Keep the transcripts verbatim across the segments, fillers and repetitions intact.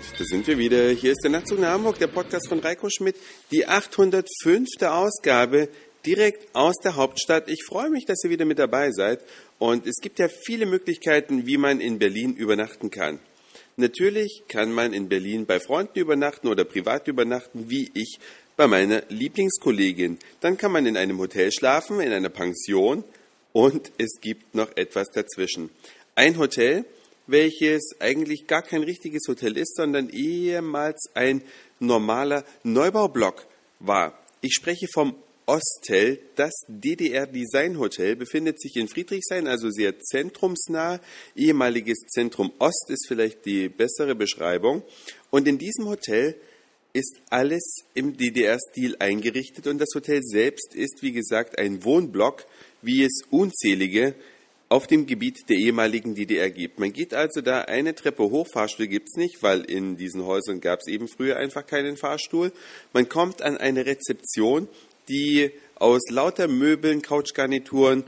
Da sind wir wieder. Hier ist der Nachtzug nach Hamburg, der Podcast von Reiko Schmidt, die achthundertfünfte Ausgabe direkt aus der Hauptstadt. Ich freue mich, dass ihr wieder mit dabei seid. Und es gibt ja viele Möglichkeiten, wie man in Berlin übernachten kann. Natürlich kann man in Berlin bei Freunden übernachten oder privat übernachten, wie ich bei meiner Lieblingskollegin. Dann kann man in einem Hotel schlafen, in einer Pension und es gibt noch etwas dazwischen. Ein Hotel, welches eigentlich gar kein richtiges Hotel ist, sondern ehemals ein normaler Neubaublock war. Ich spreche vom Ostel. Das D D R-Design-Hotel befindet sich in Friedrichshain, also sehr zentrumsnah. Ehemaliges Zentrum Ost ist vielleicht die bessere Beschreibung. Und in diesem Hotel ist alles im D D R-Stil eingerichtet und das Hotel selbst ist, wie gesagt, ein Wohnblock, wie es unzählige auf dem Gebiet der ehemaligen D D R gibt. Man geht also da eine Treppe hoch, Fahrstuhl gibt's nicht, weil in diesen Häusern gab es eben früher einfach keinen Fahrstuhl. Man kommt an eine Rezeption, die aus lauter Möbeln, Couchgarnituren,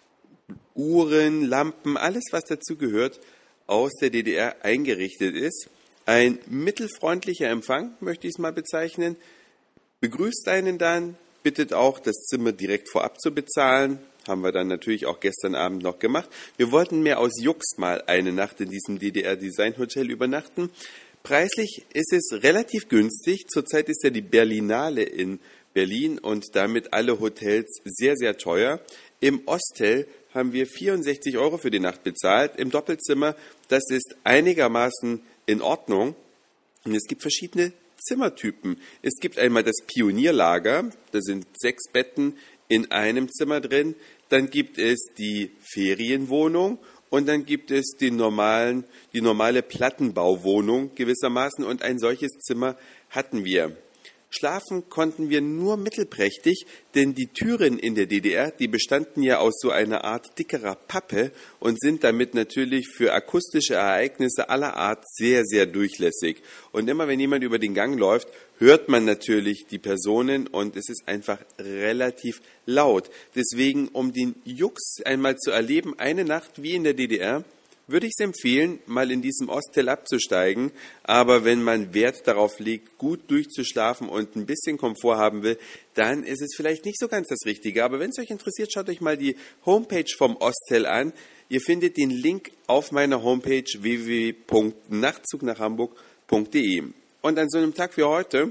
Uhren, Lampen, alles was dazu gehört, aus der D D R eingerichtet ist. Ein mittelfreundlicher Empfang, möchte ich es mal bezeichnen, begrüßt einen dann, bittet auch, das Zimmer direkt vorab zu bezahlen. Haben wir dann natürlich auch gestern Abend noch gemacht. Wir wollten mehr aus Jux mal eine Nacht in diesem D D R-Design-Hotel übernachten. Preislich ist es relativ günstig. Zurzeit ist ja die Berlinale in Berlin und damit alle Hotels sehr, sehr teuer. Im Ostel haben wir vierundsechzig Euro für die Nacht bezahlt. Im Doppelzimmer, das ist einigermaßen in Ordnung. Und es gibt verschiedene Zimmertypen. Es gibt einmal das Pionierlager, da sind sechs Betten in einem Zimmer drin. Dann gibt es die Ferienwohnung und dann gibt es die, normalen, die normale Plattenbauwohnung gewissermaßen und ein solches Zimmer hatten wir. Schlafen konnten wir nur mittelprächtig, denn die Türen in der D D R, die bestanden ja aus so einer Art dickerer Pappe und sind damit natürlich für akustische Ereignisse aller Art sehr, sehr durchlässig. Und immer wenn jemand über den Gang läuft, hört man natürlich die Personen und es ist einfach relativ laut. Deswegen, um den Jux einmal zu erleben, eine Nacht wie in der D D R, würde ich es empfehlen, mal in diesem Ostel abzusteigen. Aber wenn man Wert darauf legt, gut durchzuschlafen und ein bisschen Komfort haben will, dann ist es vielleicht nicht so ganz das Richtige. Aber wenn es euch interessiert, schaut euch mal die Homepage vom Ostel an. Ihr findet den Link auf meiner Homepage w w w punkt nachtzug nach hamburg punkt d e. Und an so einem Tag wie heute,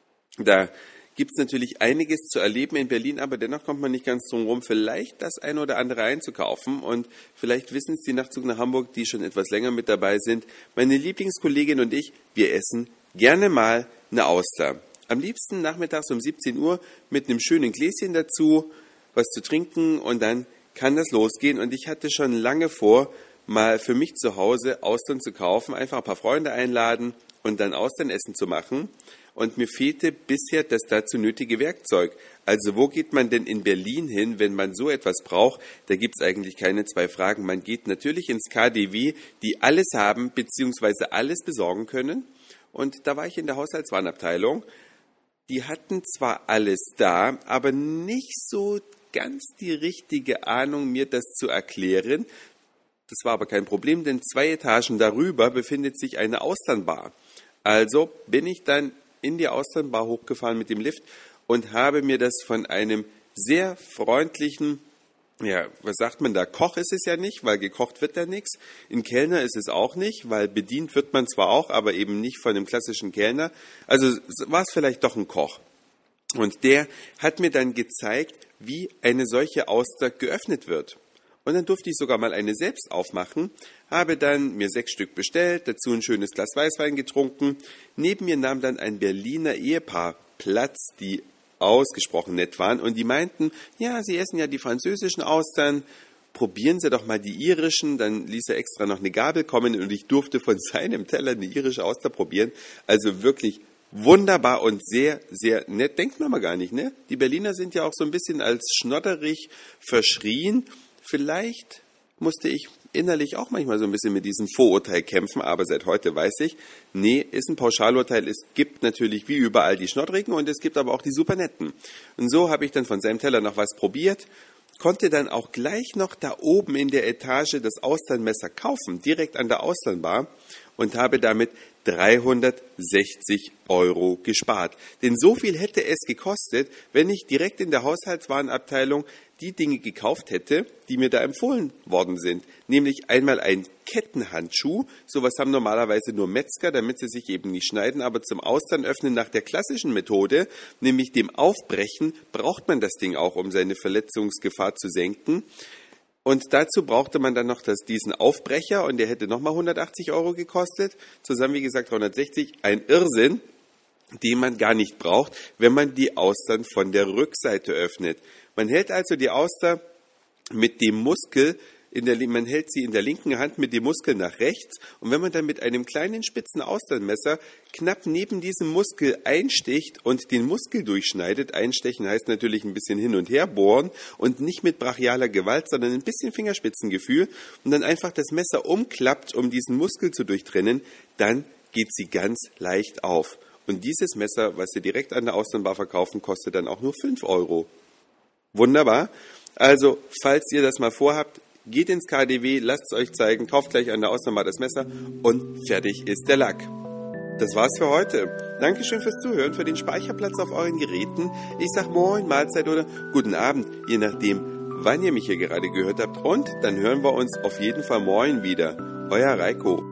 da gibt es natürlich einiges zu erleben in Berlin, aber dennoch kommt man nicht ganz drum rum, vielleicht das eine oder andere einzukaufen. Und vielleicht wissen es die Nachtzug nach Hamburg, die schon etwas länger mit dabei sind. Meine Lieblingskollegin und ich, wir essen gerne mal eine Auster. Am liebsten nachmittags um siebzehn Uhr mit einem schönen Gläschen dazu, was zu trinken und dann kann das losgehen. Und ich hatte schon lange vor, mal für mich zu Hause Austern zu kaufen, einfach ein paar Freunde einladen und dann Austernessen zu machen. Und mir fehlte bisher das dazu nötige Werkzeug. Also wo geht man denn in Berlin hin, wenn man so etwas braucht? Da gibt es eigentlich keine zwei Fragen. Man geht natürlich ins K D W, die alles haben bzw. alles besorgen können. Und da war ich in der Haushaltswarenabteilung. Die hatten zwar alles da, aber nicht so ganz die richtige Ahnung, mir das zu erklären. Das war aber kein Problem, denn zwei Etagen darüber befindet sich eine Austernbar. Also bin ich dann in die Austernbar hochgefahren mit dem Lift und habe mir das von einem sehr freundlichen, ja, was sagt man da, Koch ist es ja nicht, weil gekocht wird da nichts. Ein Kellner ist es auch nicht, weil bedient wird man zwar auch, aber eben nicht von einem klassischen Kellner. Also war es vielleicht doch ein Koch. Und der hat mir dann gezeigt, wie eine solche Auster geöffnet wird. Und dann durfte ich sogar mal eine selbst aufmachen, habe dann mir sechs Stück bestellt, dazu ein schönes Glas Weißwein getrunken. Neben mir nahm dann ein Berliner Ehepaar Platz, die ausgesprochen nett waren. Und die meinten, ja, Sie essen ja die französischen Austern, probieren Sie doch mal die irischen. Dann ließ er extra noch eine Gabel kommen und ich durfte von seinem Teller eine irische Auster probieren. Also wirklich wunderbar und sehr, sehr nett. Denkt man mal gar nicht, ne? Die Berliner sind ja auch so ein bisschen als schnodderig verschrien. Vielleicht musste ich innerlich auch manchmal so ein bisschen mit diesem Vorurteil kämpfen, aber seit heute weiß ich, nee, ist ein Pauschalurteil. Es gibt natürlich wie überall die Schnoddrigen und es gibt aber auch die Supernetten. Und so habe ich dann von seinem Teller noch was probiert, konnte dann auch gleich noch da oben in der Etage das Austernmesser kaufen, direkt an der Austernbar und habe damit dreihundertsechzig Euro gespart. Denn so viel hätte es gekostet, wenn ich direkt in der Haushaltswarenabteilung die Dinge gekauft hätte, die mir da empfohlen worden sind. Nämlich einmal ein Kettenhandschuh. Sowas haben normalerweise nur Metzger, damit sie sich eben nicht schneiden. Aber zum Austernöffnen nach der klassischen Methode, nämlich dem Aufbrechen, braucht man das Ding auch, um seine Verletzungsgefahr zu senken. Und dazu brauchte man dann noch das, diesen Aufbrecher und der hätte nochmal hundertachtzig Euro gekostet. Zusammen, wie gesagt, dreihundertsechzig. Ein Irrsinn, den man gar nicht braucht, wenn man die Austern von der Rückseite öffnet. Man hält also die Auster mit dem Muskel, in der, man hält sie in der linken Hand mit dem Muskel nach rechts und wenn man dann mit einem kleinen spitzen Austernmesser knapp neben diesem Muskel einsticht und den Muskel durchschneidet, einstechen heißt natürlich ein bisschen hin und her bohren und nicht mit brachialer Gewalt, sondern ein bisschen Fingerspitzengefühl und dann einfach das Messer umklappt, um diesen Muskel zu durchtrennen, dann geht sie ganz leicht auf. Und dieses Messer, was Sie direkt an der Austernbar verkaufen, kostet dann auch nur fünf Euro. Wunderbar. Also, falls ihr das mal vorhabt, geht ins K D W, lasst es euch zeigen, kauft gleich an der Austernbar das Messer und fertig ist der Lack. Das war's für heute. Dankeschön fürs Zuhören, für den Speicherplatz auf euren Geräten. Ich sag Moin, Mahlzeit oder guten Abend, je nachdem, wann ihr mich hier gerade gehört habt. Und dann hören wir uns auf jeden Fall morgen wieder. Euer Reiko.